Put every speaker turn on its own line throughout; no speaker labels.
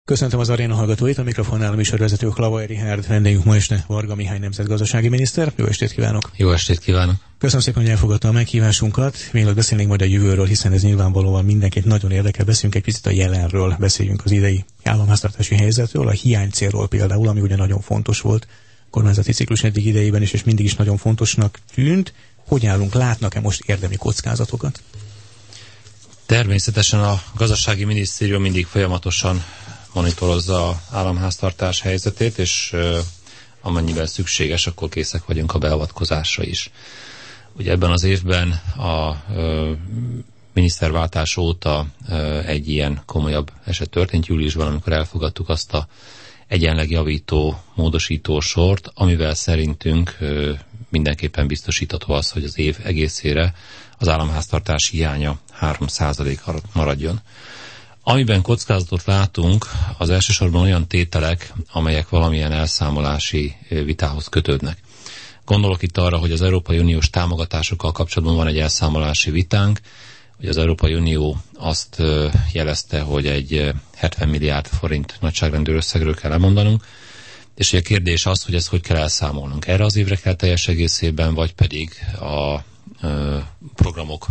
Köszöntöm az aréna hallgatóit, a mikrofonnál a műsorvezető Klavaj Richárd, vendégünk ma este Varga Mihály nemzetgazdasági miniszter. Jó estét kívánok!
Jó estét kívánok!
Köszönöm szépen, hogy elfogadta a meghívásunkat. Mielőtt beszélnénk majd a jövőről, hiszen ez nyilvánvalóan mindenkit nagyon érdekel, beszéljünk egy picit a jelenről, beszéljünk az idei államháztartási helyzetről, a hiánycélról például, ami ugye nagyon fontos volt a kormányzati ciklus eddig idejében is, és mindig is nagyon fontosnak tűnt. Hogy állunk, látnak-e most érdemi kockázatokat?
Természetesen a gazdasági minisztérium mindig folyamatosan monitorozza az államháztartás helyzetét, és amennyiben szükséges, akkor készek vagyunk a beavatkozásra is. Ugye ebben az évben a miniszterváltás óta egy ilyen komolyabb eset történt júliusban, amikor elfogadtuk azt a egyenleg javító, módosító sort, amivel szerintünk mindenképpen biztosítható az, hogy az év egészére az államháztartás hiánya 3% alatt maradjon. Amiben kockázatot látunk, az elsősorban olyan tételek, amelyek valamilyen elszámolási vitához kötődnek. Gondolok itt arra, hogy az Európai Uniós támogatásokkal kapcsolatban van egy elszámolási vitánk, hogy az Európai Unió azt jelezte, hogy egy 70 milliárd forint nagyságrendű összegről kell lemondanunk, és a kérdés az, hogy ezt hogy kell elszámolnunk. Erre az évre kell teljes egészében, vagy pedig a programok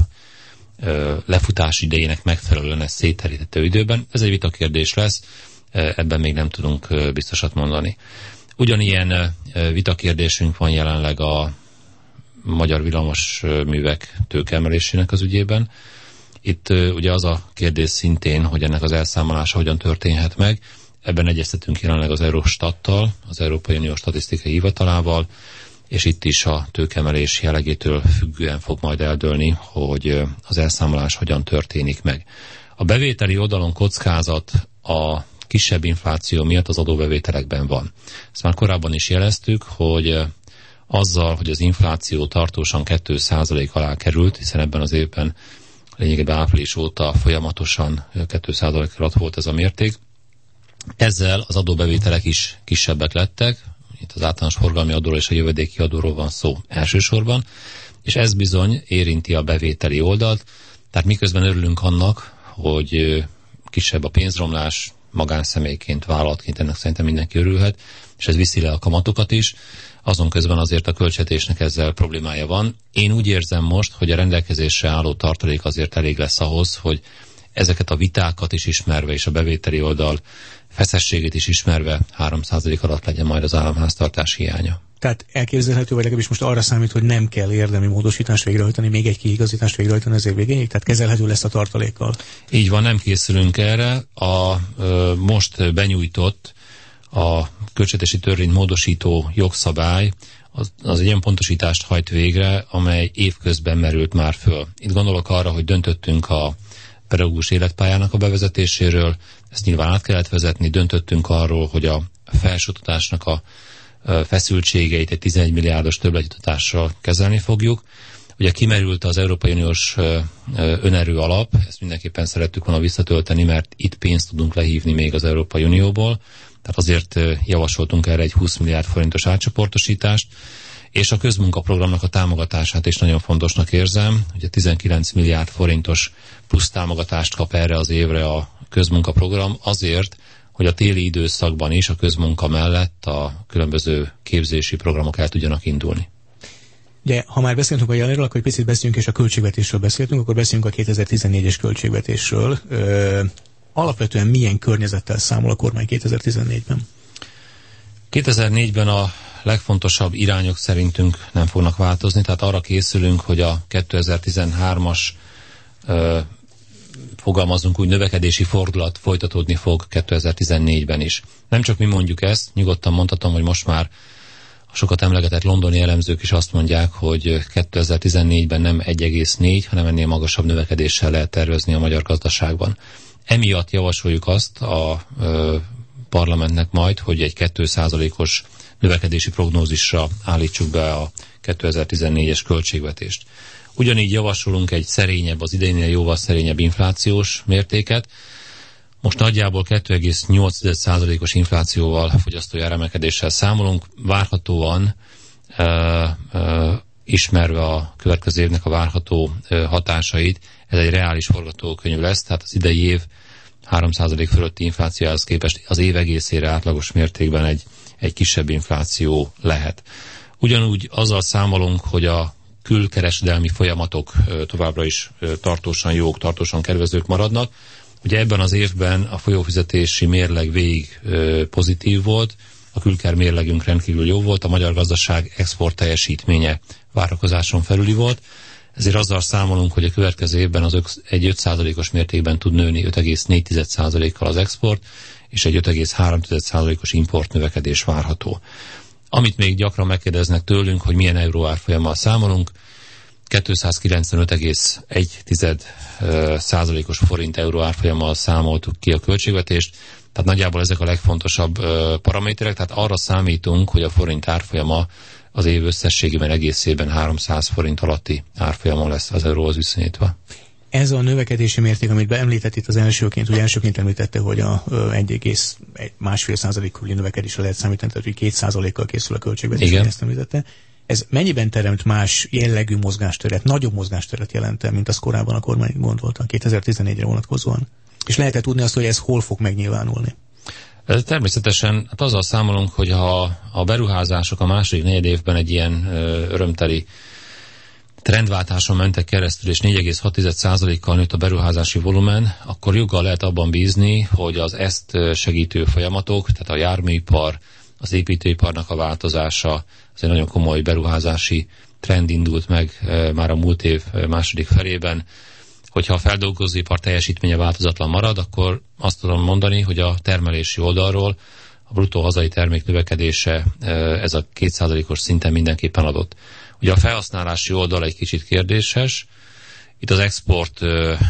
lefutás idejének megfelelően ezt szétteríthető időben. Ez egy vitakérdés lesz, ebben még nem tudunk biztosat mondani. Ugyanilyen vitakérdésünk van jelenleg a magyar villamosművek tőkeemelésének az ügyében. Itt ugye az a kérdés szintén, hogy ennek az elszámolása hogyan történhet meg. Ebben egyeztetünk jelenleg az Eurostattal, az Európai Unió Statisztikai Hivatalával, és itt is a tőkeemelés jellegétől függően fog majd eldőlni, hogy az elszámolás hogyan történik meg. A bevételi oldalon kockázat a kisebb infláció miatt az adóbevételekben van. Ezt már korábban is jeleztük, hogy azzal, hogy az infláció tartósan 2% alá került, hiszen ebben az évben lényegében április óta folyamatosan 2% alatt volt ez a mérték, ezzel az adóbevételek is kisebbek lettek, itt az általános forgalmi adóról és a jövedéki adóról van szó elsősorban, és ez bizony érinti a bevételi oldalt, tehát miközben örülünk annak, hogy kisebb a pénzromlás, magánszemélyként, vállalatként ennek szerintem mindenki örülhet, és ez viszi le a kamatokat is, azon közben azért a költségvetésnek ezzel problémája van. Én úgy érzem most, hogy a rendelkezésre álló tartalék azért elég lesz ahhoz, hogy ezeket a vitákat is ismerve, és a bevételi oldal feszességét is ismerve 3% alatt legyen majd az államháztartás hiánya.
Tehát elképzelhető, vagy legalábbis most arra számít, hogy nem kell érdemi módosítást végrehajtani, még egy kiigazítást végrehajtani az év végéig, tehát kezelhető lesz a tartalékkal.
Így van, nem készülünk erre. A most benyújtott a költségvetési törvényt módosító jogszabály az egy ilyen pontosítást hajt végre, amely évközben merült már föl. Itt gondolok arra, hogy döntöttünk a pedagógus életpályának a bevezetéséről, ezt nyilván át kellett vezetni, döntöttünk arról, hogy a felsőoktatásnak a feszültségeit egy 11 milliárdos többletjutatással kezelni fogjuk. Ugye kimerült az Európai Uniós önerő alap, ezt mindenképpen szerettük volna visszatölteni, mert itt pénzt tudunk lehívni még az Európai Unióból, tehát azért javasoltunk erre egy 20 milliárd forintos átcsoportosítást, és a közmunkaprogramnak a támogatását is nagyon fontosnak érzem. Ugye 19 milliárd forintos plusz támogatást kap erre az évre a közmunkaprogram azért, hogy a téli időszakban is a közmunka mellett a különböző képzési programok el tudjanak indulni.
Ugye, ha már beszéltünk a jelenről, akkor egy picit beszéljünk, és a költségvetésről beszéltünk, akkor beszéljünk a 2014-es költségvetésről. Alapvetően milyen környezettel számol a kormány 2014-ben?
2004-ben a legfontosabb irányok szerintünk nem fognak változni, tehát arra készülünk, hogy a 2013-as fogalmazunk úgy növekedési fordulat folytatódni fog 2014-ben is. Nem csak mi mondjuk ezt, nyugodtan mondhatom, hogy most már a sokat emlegetett londoni elemzők is azt mondják, hogy 2014-ben nem 1,4, hanem ennél magasabb növekedéssel lehet tervezni a magyar gazdaságban. Emiatt javasoljuk azt a parlamentnek majd, hogy egy 2%-os növekedési prognózisra állítsuk be a 2014-es költségvetést. Ugyanígy javasolunk egy szerényebb, az idejénél jóval szerényebb inflációs mértéket. Most nagyjából 2,8%-os inflációval, fogyasztói áremelkedéssel számolunk. Várhatóan, ismerve a következő évnek a várható hatásait, ez egy reális forgatókönyv lesz, tehát az idei év 3% fölötti inflációhoz képest az év egészére átlagos mértékben egy kisebb infláció lehet. Ugyanúgy azzal számolunk, hogy a külkereskedelmi folyamatok továbbra is tartósan jók, tartósan kedvezők maradnak. Ugye ebben az évben a folyófizetési mérleg végig pozitív volt, a külker mérlegünk rendkívül jó volt, a magyar gazdaság export teljesítménye várakozáson felüli volt, ezért azzal számolunk, hogy a következő évben egy 5%-os mértékben tud nőni 5,4%-kal az export, és egy 5,3%-os import növekedés várható. Amit még gyakran megkérdeznek tőlünk, hogy milyen euró árfolyammal számolunk, 295,1%-os forint euró árfolyammal számoltuk ki a költségvetést, tehát nagyjából ezek a legfontosabb paraméterek, tehát arra számítunk, hogy a forint árfolyama az év összességében egészében 300 forint alatti árfolyamon lesz az euróhoz viszonyítva.
Ez a növekedési mérték, amit beemlített itt az elsőként említette, hogy a 1,5% körüli növekedésre lehet számítani, tehát hogy 2%-kal készül a költségvetés, ezt említette. Ez mennyiben teremt más jellegű mozgásteret, nagyobb mozgásteret jelent, mint az korábban a kormány gondolta 2014-re vonatkozóan? És lehet tudni azt, hogy ez hol fog megnyilvánulni?
Természetesen hát azzal számolunk, hogy ha a beruházások a második negyedévben egy ilyen örömteli trendváltáson mentek keresztül, és 4,6%-kal nőtt a beruházási volumen, akkor joggal lehet abban bízni, hogy az ezt segítő folyamatok, tehát a járműipar, az építőiparnak a változása, az egy nagyon komoly beruházási trend indult meg már a múlt év második felében. Hogyha a feldolgozóipar teljesítménye változatlan marad, akkor azt tudom mondani, hogy a termelési oldalról a bruttó hazai termék növekedése ez a 2%-os szinten mindenképpen adott. Ugye a felhasználási oldal egy kicsit kérdéses. Itt az export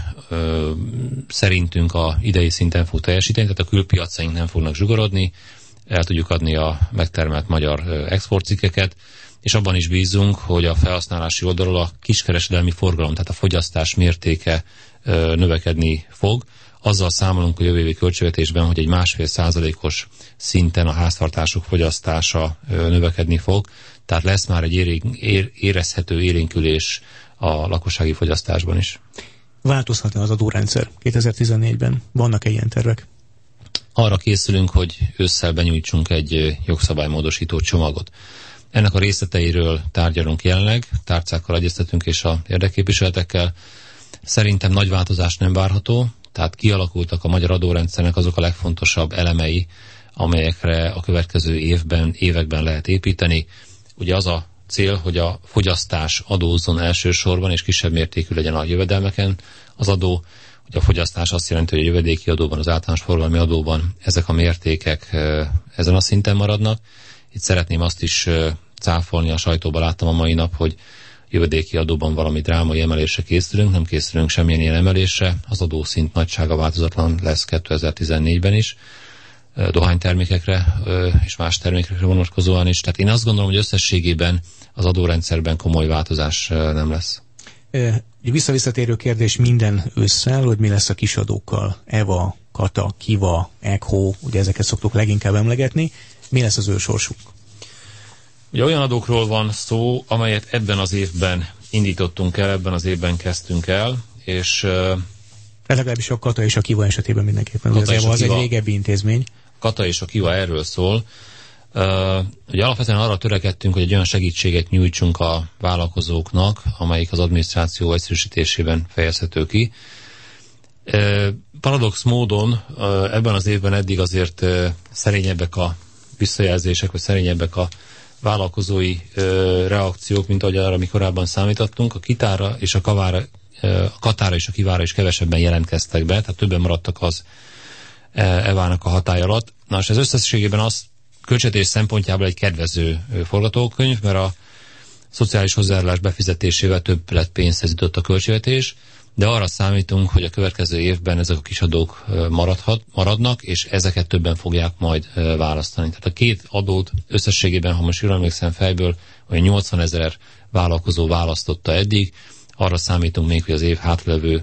szerintünk a idei szinten fog teljesíteni, tehát a külpiacaink nem fognak zsugorodni, el tudjuk adni a megtermelt magyar exportcikkeket, és abban is bízunk, hogy a felhasználási oldalról a kiskereskedelmi forgalom, tehát a fogyasztás mértéke növekedni fog. Azzal számolunk a jövő évi költségvetésben, hogy egy 1,5%-os szinten a háztartások fogyasztása növekedni fog, tehát lesz már egy érezhető élénkülés a lakossági fogyasztásban is.
Változhat-e az adórendszer 2014-ben? Vannak-e ilyen tervek?
Arra készülünk, hogy ősszel benyújtsunk egy jogszabálymódosító csomagot. Ennek a részleteiről tárgyalunk jelenleg, tárcákkal egyeztetünk és a érdekképviseletekkel. Szerintem nagy változás nem várható, tehát kialakultak a magyar adórendszernek azok a legfontosabb elemei, amelyekre a következő években lehet építeni. Ugye az a cél, hogy a fogyasztás adózzon elsősorban, és kisebb mértékű legyen a jövedelmeken az adó. Ugye a fogyasztás azt jelenti, hogy a jövedéki adóban, az általános forgalmi adóban ezek a mértékek ezen a szinten maradnak. Itt szeretném azt is cáfolni, a sajtóban láttam a mai nap, hogy jövedéki adóban valami drámai emelésre készülünk, nem készülünk semmilyen ilyen emelésre, az adószint nagysága változatlan lesz 2014-ben is, dohánytermékekre és más termékekre vonatkozóan is. Tehát én azt gondolom, hogy összességében az adórendszerben komoly változás nem lesz.
Visszatérő kérdés minden ősszel, hogy mi lesz a kisadókkal, EVA, KATA, KIVA, EKHO, ugye ezeket szoktuk leginkább emlegetni. Mi lesz az ő sorsuk?
Ugye olyan adókról van szó, amelyet ebben az évben indítottunk el, ebben az évben kezdtünk el, és
legalábbis a KATA és a KIVA esetében mindenképpen. Az egy régebbi intézmény.
KATA és a KIVA erről szól. Ugye alapvetően arra törekedtünk, hogy egy olyan segítséget nyújtsunk a vállalkozóknak, amelyik az adminisztráció egyszerűsítésében fejezhető ki. Paradox módon ebben az évben eddig azért szerényebbek a visszajelzések, vagy szerényebbek a vállalkozói reakciók, mint ahogy arra mi korábban számítottunk. A KITA-ra és a KATA-ra és a KIVA-ra is kevesebben jelentkeztek be, tehát többen maradtak az EVA-nak a hatály alatt. Na, és ez összességében az költségvetés szempontjából egy kedvező forgatókönyv, mert a szociális hozzájárulás befizetésével több lett pénzhez jutott a költségvetés, de arra számítunk, hogy a következő évben ezek a kisadók maradnak, és ezeket többen fogják majd választani. Tehát a két adót összességében, ha most jól emlékszem fejből, olyan 80 000 vállalkozó választotta eddig, arra számítunk még, hogy az év hátlevő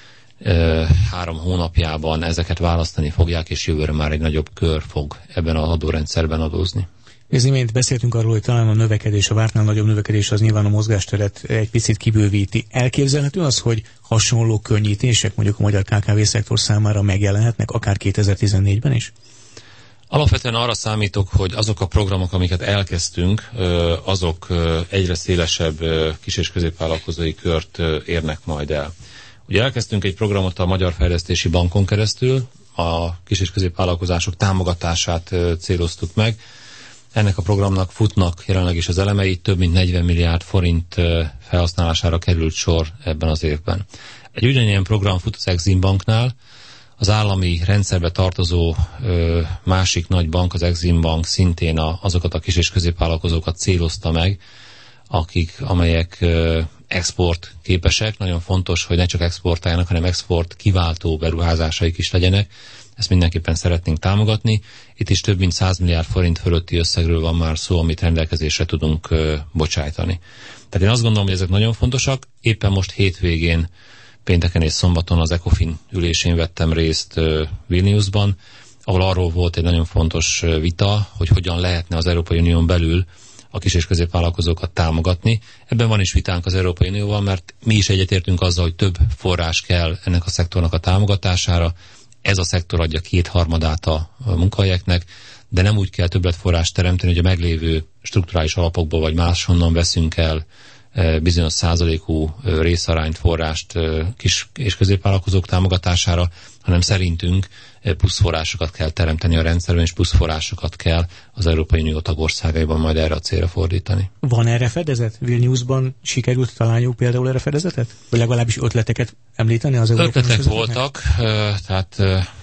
3 hónapjában ezeket választani fogják, és jövőre már egy nagyobb kör fog ebben az adórendszerben adózni.
Az imént beszéltünk arról, hogy talán a növekedés, a vártnál nagyobb növekedés az nyilván a mozgásteret egy picit kibővíti. Elképzelhető az, hogy hasonló könnyítések mondjuk a magyar KKV-szektor számára megjelenhetnek, akár 2014-ben is?
Alapvetően arra számítok, hogy azok a programok, amiket elkezdtünk, azok egyre szélesebb kis- és középvállalkozói kört érnek majd el. Ugye elkezdtünk egy programot a Magyar Fejlesztési Bankon keresztül, a kis- és középvállalkozások támogatását céloztuk meg. Ennek a programnak futnak jelenleg is az elemei, több mint 40 milliárd forint felhasználására került sor ebben az évben. Egy ugyanilyen program fut az Exim Banknál, az állami rendszerbe tartozó másik nagy bank, az Exim Bank szintén azokat a kis- és középvállalkozókat célozta meg, amelyek export képesek. Nagyon fontos, hogy ne csak exportáljanak, hanem export kiváltó beruházásaik is legyenek. Ezt mindenképpen szeretnénk támogatni. Itt is több mint 100 milliárd forint fölötti összegről van már szó, amit rendelkezésre tudunk bocsájtani. Tehát én azt gondolom, hogy ezek nagyon fontosak. Éppen most hétvégén, pénteken és szombaton az ECOFIN ülésén vettem részt Vilniusban, ahol arról volt egy nagyon fontos vita, hogy hogyan lehetne az Európai Unión belül a kis- és középvállalkozókat támogatni. Ebben van is vitánk az Európai Unióval, mert mi is egyetértünk azzal, hogy több forrás kell ennek a szektornak a támogatására. Ez a szektor adja 2/3 a munkahelyeknek, de nem úgy kell többletforrást teremteni, hogy a meglévő strukturális alapokból vagy máshonnan veszünk el bizonyos százalékú részarányt, forrást kis- és középvállalkozók támogatására, hanem szerintünk plusz forrásokat kell teremteni a rendszerben, és plusz forrásokat kell az Európai Unió tagországaiban majd erre a célra fordítani.
Van erre fedezet? Vilniusban sikerült találniuk például erre fedezetet? Vagy legalábbis ötleteket említeni az európai
ötletek voltak, tehát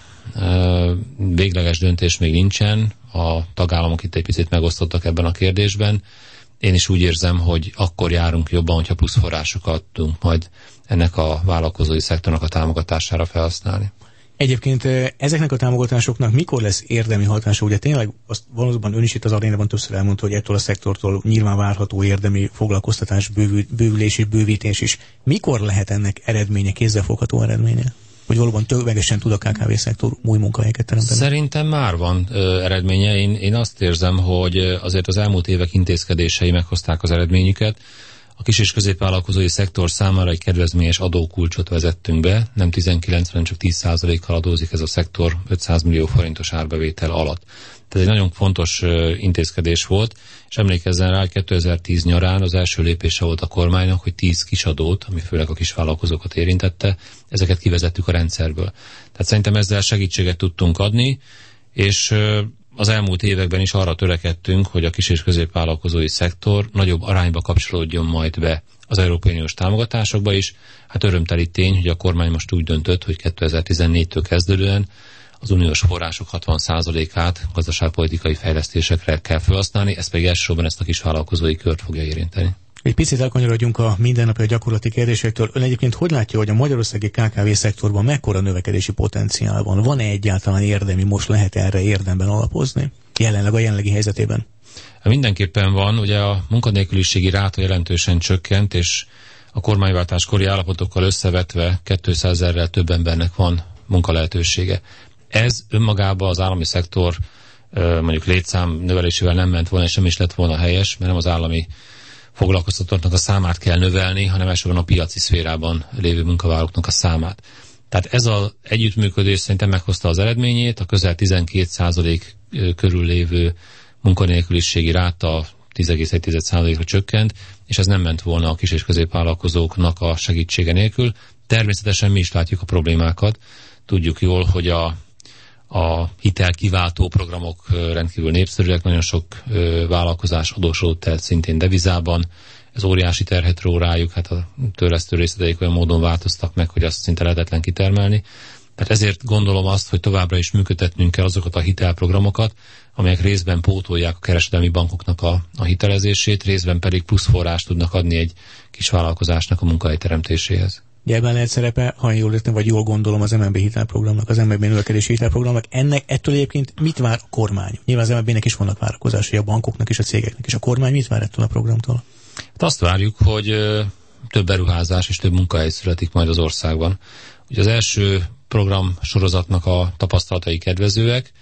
végleges döntés még nincsen. A tagállamok itt egy picit megosztottak ebben a kérdésben. Én is úgy érzem, hogy akkor járunk jobban, hogyha plusz forrásokat tudunk majd ennek a vállalkozói szektornak a támogatására felhasználni.
Egyébként ezeknek a támogatásoknak mikor lesz érdemi hatása? Ugye tényleg azt valóban ön is itt az arénában többször elmondta, hogy ettől a szektortól nyilván várható érdemi foglalkoztatás, bővülés és bővítés is. Mikor lehet ennek eredménye, kézzelfogható eredménye? Hogy valóban többlegesen tud a KKV-szektor új munkahelyeket teremteni?
Szerintem már van eredménye. Én azt érzem, hogy azért az elmúlt évek intézkedései meghozták az eredményüket. A kis- és középvállalkozói szektor számára egy kedvezményes adókulcsot vezettünk be, nem 19-ben csak 10%-kal adózik ez a szektor 500 millió forintos árbevétel alatt. Tehát egy nagyon fontos intézkedés volt, és emlékezzen rá, hogy 2010 nyarán az első lépése volt a kormánynak, hogy 10 kisadót, ami főleg a kisvállalkozókat érintette, ezeket kivezettük a rendszerből. Tehát szerintem ezzel segítséget tudtunk adni, és az elmúlt években is arra törekedtünk, hogy a kis- és középvállalkozói szektor nagyobb arányba kapcsolódjon majd be az Európai Uniós támogatásokba is. Hát örömteli tény, hogy a kormány most úgy döntött, hogy 2014-től kezdődően az uniós források 60%-át gazdaságpolitikai fejlesztésekre kell felhasználni, ez pedig elsősorban ezt a kisvállalkozói kört fogja érinteni.
Egy picit elkanyarodjunk a mindennapi, a gyakorlati kérdésektől. Ön egyébként hogy látja, hogy a magyarországi KKV-szektorban mekkora növekedési potenciál van? Van-e egyáltalán érdemi, most lehet erre érdemben alapozni? Jelenleg a jelenlegi helyzetében?
Mindenképpen van, ugye a munkanélküliségi ráta jelentősen csökkent, és a kormányváltás kori állapotokkal összevetve 200 000-rel több embernek van munkalehetősége. Ez önmagában az állami szektor mondjuk létszám növelésével nem ment volna, és nem is lett volna helyes, mert nem az állami foglalkoztatottaknak a számát kell növelni, hanem elsősorban a piaci szférában lévő munkavállalóknak a számát. Tehát ez az együttműködés szerintem meghozta az eredményét, a közel 12% körül lévő munkanélküliségi ráta 10,1%-ra csökkent, és ez nem ment volna a kis- és középvállalkozóknak a segítsége nélkül. Természetesen mi is látjuk a problémákat. Tudjuk jól, hogy a hitelkiváltó programok rendkívül népszerűek, nagyon sok vállalkozás adósodott el szintén devizában, ez óriási terhet ró rájuk, hát a törlesztő részleteik olyan módon változtak meg, hogy azt szinte lehetetlen kitermelni. Tehát ezért gondolom azt, hogy továbbra is működtetnünk kell azokat a hitelprogramokat, amelyek részben pótolják a kereskedelmi bankoknak a hitelezését, részben pedig plusz forrást tudnak adni egy kis vállalkozásnak a munkahelyteremtéséhez. Ebben
lehet szerepe, ha jól értem, vagy jól gondolom, az MNB hitelprogramnak, az MNB növekedési hitelprogramnak. Ettől egyébként mit vár a kormány? Nyilván az MNB-nek is vannak várakozásai, a bankoknak és a cégeknek, és a kormány mit vár ettől a programtól?
Hát azt várjuk, hogy több beruházás és több munkahely születik majd az országban. Ugye az első program sorozatnak a tapasztalatai kedvezőek,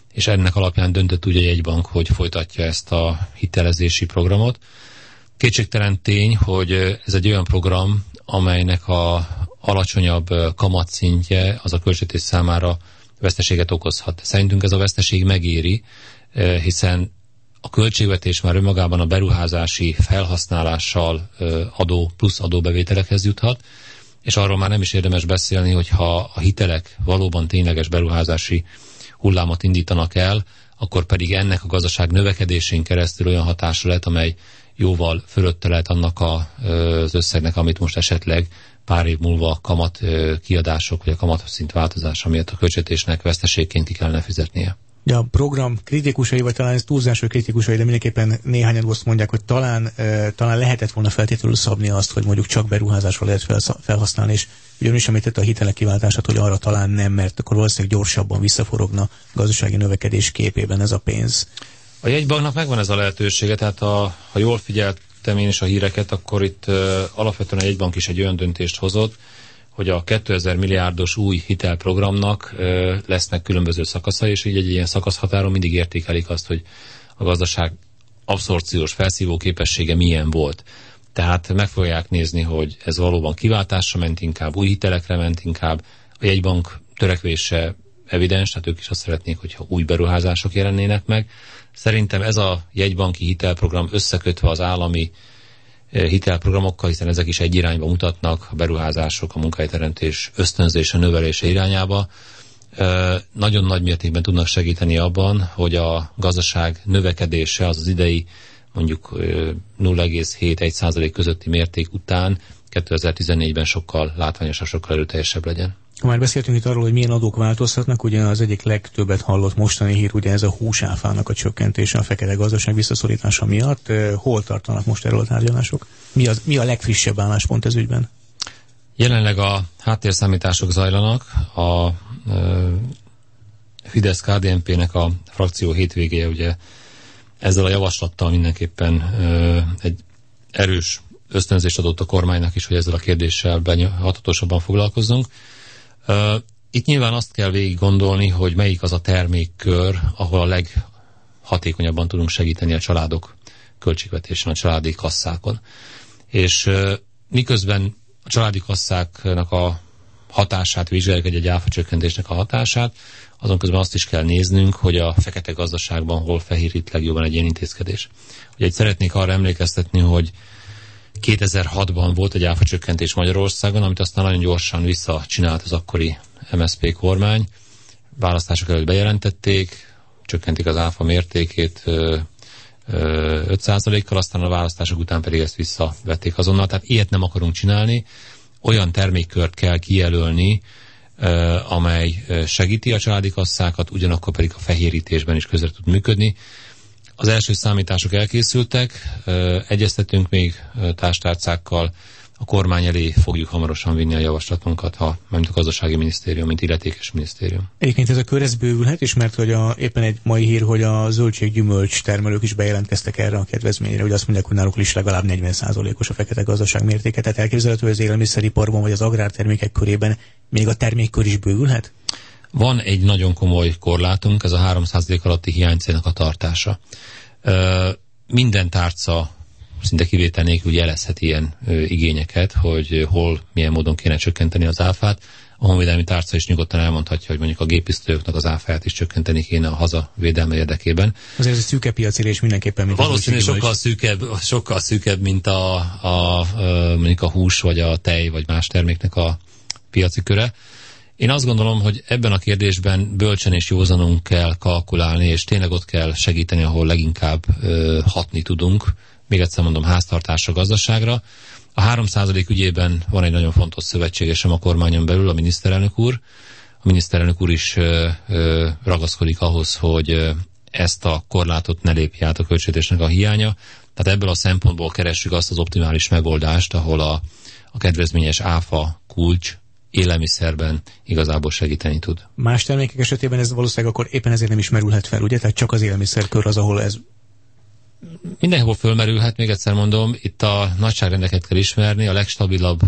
és ennek alapján döntött úgy a jegybank, hogy folytatja ezt a hitelezési programot. Kétségtelen tény, hogy ez egy olyan program, amelynek a alacsonyabb kamatszintje az a költségvetés számára veszteséget okozhat. Szerintünk ez a veszteség megéri, hiszen a költségvetés már önmagában a beruházási felhasználással plusz adóbevételekhez juthat, és arról már nem is érdemes beszélni, hogyha a hitelek valóban tényleges beruházási hullámot indítanak el, akkor pedig ennek a gazdaság növekedésén keresztül olyan hatásra lehet, amely jóval fölötte lehet annak az összegnek, amit most esetleg pár év múlva kamat kiadások, vagy a kamatszint változása miatt a költségvetésnek veszteségként ki kellene fizetnie.
Ja, a program kritikusai, vagy talán ez túlzás, hogy kritikusai, de mindenképpen néhányan azt mondják, hogy talán lehetett volna feltétlenül szabni azt, hogy mondjuk csak beruházásra lehet felhasználni, és ugyanis említette a hitelek kiváltását, hogy arra talán nem, mert akkor valószínűleg gyorsabban visszaforogna gazdasági növekedés képében ez a pénz.
A jegybanknak megvan ez a lehetősége, tehát ha jól figyeltem én is a híreket, akkor itt alapvetően a jegybank is egy olyan döntést hozott, hogy a 2000 milliárdos új hitelprogramnak lesznek különböző szakaszai, és így egy ilyen szakaszhatáron mindig értékelik azt, hogy a gazdaság abszorpciós felszívó képessége milyen volt. Tehát meg fogják nézni, hogy ez valóban kiváltásra ment inkább, új hitelekre ment inkább. A jegybank törekvése evidens, tehát ők is azt szeretnék, hogyha új beruházások jelennének meg. Szerintem ez a jegybanki hitelprogram összekötve az állami hitelprogramokkal, hiszen ezek is egy irányba mutatnak, a beruházások, a munkahelyteremtés ösztönzése, növelése irányába. Nagyon nagy mértékben tudnak segíteni abban, hogy a gazdaság növekedése az idei mondjuk 0,7-1% közötti mérték után 2014-ben sokkal látványosabb, sokkal erőteljesebb legyen.
Már beszéltünk itt arról, hogy milyen adók változhatnak, ugye az egyik legtöbbet hallott mostani hír, ugye ez a húsáfának a csökkentése a fekete gazdaság visszaszorítása miatt. Hol tartanak most erről a tárgyalások? Mi a legfrissebb álláspont ez ügyben?
Jelenleg a háttérszámítások zajlanak. A Fidesz-KDNP-nek a frakció hétvégéje ugye ezzel a javaslattal mindenképpen egy erős ösztönzést adott a kormánynak is, hogy ezzel a kérdéssel hatatosabban foglalkozzunk. Itt nyilván azt kell végig gondolni, hogy melyik az a termékkör, ahol a leghatékonyabban tudunk segíteni a családok költségvetésen, a családi kasszákon. És miközben a családi kasszáknak a hatását vizsgáljuk, egy áfacsökkentésnek a hatását, azon közben azt is kell néznünk, hogy a fekete gazdaságban hol fehérít legjobban egy ilyen intézkedés. Ugye szeretnék arra emlékeztetni, hogy 2006-ban volt egy áfacsökkentés Magyarországon, amit aztán nagyon gyorsan visszacsinált az akkori MSZP kormány. Választások előtt bejelentették, csökkentik az áfa mértékét 5%-kal, aztán a választások után pedig ezt visszavették azonnal. Tehát ilyet nem akarunk csinálni. Olyan termékkört kell kijelölni, amely segíti a családi kasszákat, ugyanakkor pedig a fehérítésben is közre tud működni. Az első számítások elkészültek, egyeztetünk még társtárcákkal, a kormány elé fogjuk hamarosan vinni a javaslatunkat, mint a gazdasági minisztérium, mint illetékes minisztérium.
Egyébként ez a kör ez bővülhet is, mert hogy éppen egy mai hír, hogy a zöldség-gyümölcs termelők is bejelentkeztek erre a kedvezményre, hogy azt mondják, hogy náluk is legalább 40%-os a fekete gazdaság mértéke. Tehát elképzelhető, hogy az élelmiszeriparban vagy az agrártermékek körében még a termékkör is bővülhet?
Van egy nagyon komoly korlátunk, ez a 3% alatti hiánycélnak a tartása. Minden tárca szinte kivétel nélkül jelezhet ilyen igényeket, hogy hol, milyen módon kéne csökkenteni az áfát. A honvédelmi tárca is nyugodtan elmondhatja, hogy mondjuk a géppisztolyoknak az áfáját is csökkenteni kéne a haza védelme érdekében.
Azért ez a szűke piacérés mindenképpen, mint
valószínűleg sokkal szűkebb, mint mondjuk a hús, vagy a tej, vagy más terméknek a piaci köre. Én azt gondolom, hogy ebben a kérdésben bölcsen és józanul kell kalkulálni, és tényleg ott kell segíteni, ahol leginkább hatni tudunk. Még egyszer mondom, háztartásra, gazdaságra. A 3% ügyében van egy nagyon fontos szövetségesem a kormányon belül, a miniszterelnök úr. A miniszterelnök úr is ragaszkodik ahhoz, hogy ezt a korlátot ne lépje át a költségvetésnek a hiánya. Tehát ebből a szempontból keressük azt az optimális megoldást, ahol a kedvezményes áfa kulcs élelmiszerben igazából segíteni tud.
Más termékek esetében ez valószínűleg akkor éppen ezért nem is merülhet fel, ugye? Tehát csak az élelmiszerkör az, ahol ez...
Mindenhol fölmerülhet, még egyszer mondom, itt a nagyságrendeket kell ismerni, a legstabilabb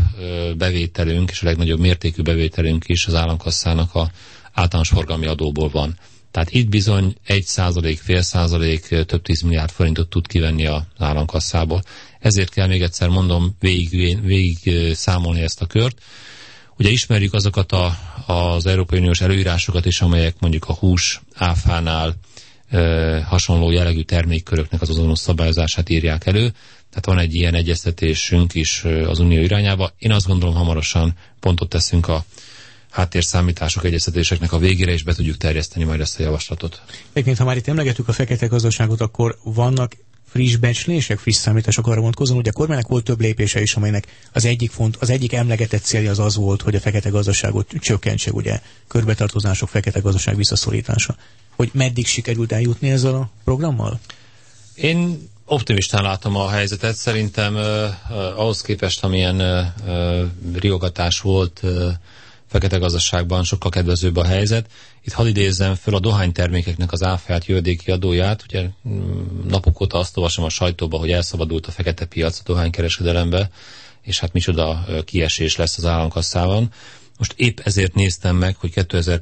bevételünk és a legnagyobb mértékű bevételünk is az államkasszának a általános forgalmi adóból van. Tehát itt bizony 1%, fél százalék több 10 milliárd forintot tud kivenni az államkasszából. Ezért kell még egyszer mondom végig számolni ezt a kört. Ugye ismerjük azokat az Európai Uniós előírásokat is, amelyek mondjuk a hús áfánál hasonló jellegű termékköröknek az azonos szabályozását írják elő. Tehát van egy ilyen egyeztetésünk is az Unió irányába. Én azt gondolom, hamarosan pontot teszünk a háttérszámítások, egyeztetéseknek a végére, és be tudjuk terjeszteni majd ezt a javaslatot.
Egyébként, ha már itt emlegetjük a fekete gazdaságot, akkor vannak friss becslések, friss számítások arra vonatkozóan, hogy a kormánynak volt több lépése is, amelynek az egyik emlegetett célja az volt, hogy a fekete gazdaságot csökkentse, ugye, körbetartozások, fekete gazdaság visszaszorítása. Hogy meddig sikerült eljutni ezzel a programmal?
Én optimistán látom a helyzetet. Szerintem ahhoz képest, amilyen riogatás volt fekete gazdaságban, sokkal kedvezőbb a helyzet. Itt hadd idézzem föl a dohánytermékeknek az áfát, jövedéki adóját. Ugye napok óta azt olvasom a sajtóba, hogy elszabadult a fekete piac a dohánykereskedelembe, és hát micsoda kiesés lesz az államkasszában. Most épp ezért néztem meg, hogy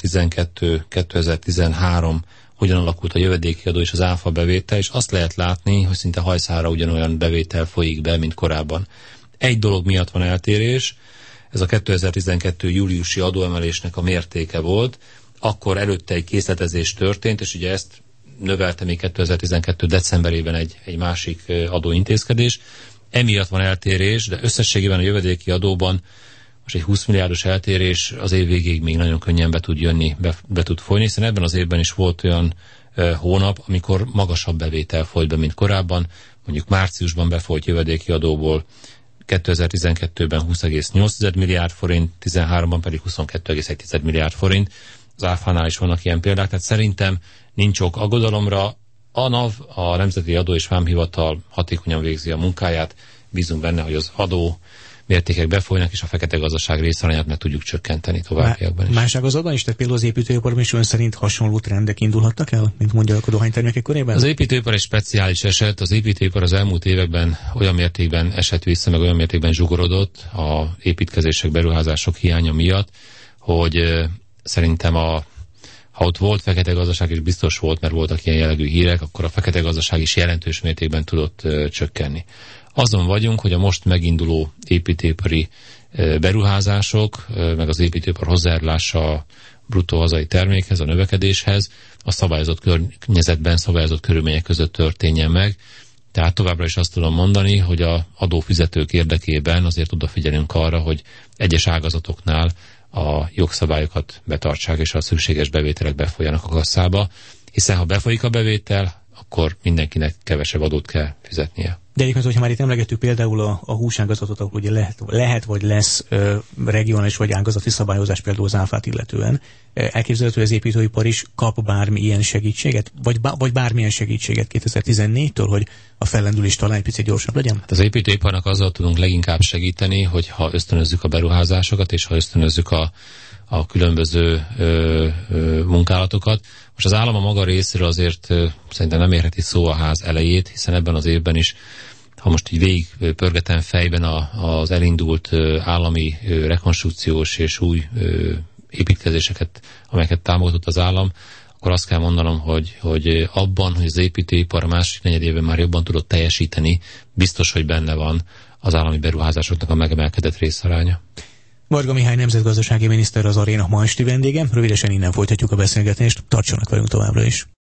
2012-2013 hogyan alakult a jövedéki adó és az áfa bevétel, és azt lehet látni, hogy szinte hajszára ugyanolyan bevétel folyik be, mint korábban. Egy dolog miatt van eltérés, ez a 2012. júliusi adóemelésnek a mértéke volt, akkor előtte egy készletezés történt, és ugye ezt növelte még 2012. decemberében egy másik adóintézkedés. Emiatt van eltérés, de összességében a jövedéki adóban most egy 20 milliárdos eltérés az év végéig még nagyon könnyen be tud jönni, be tud folyni, hiszen ebben az évben is volt olyan hónap, amikor magasabb bevétel folyt be, mint korábban. Mondjuk márciusban befolyt jövedéki adóból 2012-ben 20,8 milliárd forint, 13-ban pedig 22,1 milliárd forint. Az áfánál is vannak ilyen példák, tehát szerintem nincs ok aggodalomra. A NAV, a Nemzeti Adó és Vámhivatal hatékonyan végzi a munkáját. Bízunk benne, hogy az adó mértékek befolynak, és a fekete gazdaság részarányát meg tudjuk csökkenteni továbbiakban is.
Más ágazatban is, tehát például az építőiparban is ön szerint hasonló trendek indulhattak el, mint mondják a dohánytermékek körében?
Az építőipar egy speciális eset. Az építőipar az elmúlt években olyan mértékben esett vissza, meg olyan mértékben zsugorodott a építkezések, beruházások hiánya miatt, hogy szerintem ha ott volt fekete gazdaság, és biztos volt, mert voltak ilyen jellegű hírek, akkor a fekete gazdaság is jelentős mértékben tudott csökkenni. Azon vagyunk, hogy a most meginduló építőipari beruházások, meg az építőipar hozzájárulása a bruttó hazai termékhez, a növekedéshez, a szabályozott környezetben, szabályozott körülmények között történjen meg. Tehát továbbra is azt tudom mondani, hogy az adófizetők érdekében azért odafigyelünk arra, hogy egyes ágazatoknál a jogszabályokat betartsák, és a szükséges bevételek befolyjanak a kasszába, hiszen ha befolyik a bevétel, akkor mindenkinek kevesebb adót kell fizetnie.
De egyébként, hogyha már itt emlegettük például a húságazatot, ahol ugye lehet vagy lesz regionális vagy ágazati szabályozás például az áfát illetően, elképzelhető, hogy az építőipar is kap bármilyen segítséget, vagy bármilyen segítséget 2014-től, hogy a fellendülés talán egy picit gyorsabb legyen?
Hát az építőiparnak azzal tudunk leginkább segíteni, hogy ha ösztönözzük a beruházásokat, és ha ösztönözzük a különböző munkálatokat. Most az állam a maga részéről azért szerintem nem érheti szó a ház elejét, hiszen ebben az évben is, ha most így végig pörgetem fejben az elindult állami rekonstrukciós és új építkezéseket, amelyeket támogatott az állam, akkor azt kell mondanom, hogy abban, hogy az építőipar a második negyedében már jobban tudott teljesíteni, biztos, hogy benne van az állami beruházásoknak a megemelkedett részaránya.
Varga Mihály nemzetgazdasági miniszter az Aréna ma esti vendége. Rövidesen innen folytatjuk a beszélgetést. Tartsanak velünk továbbra is.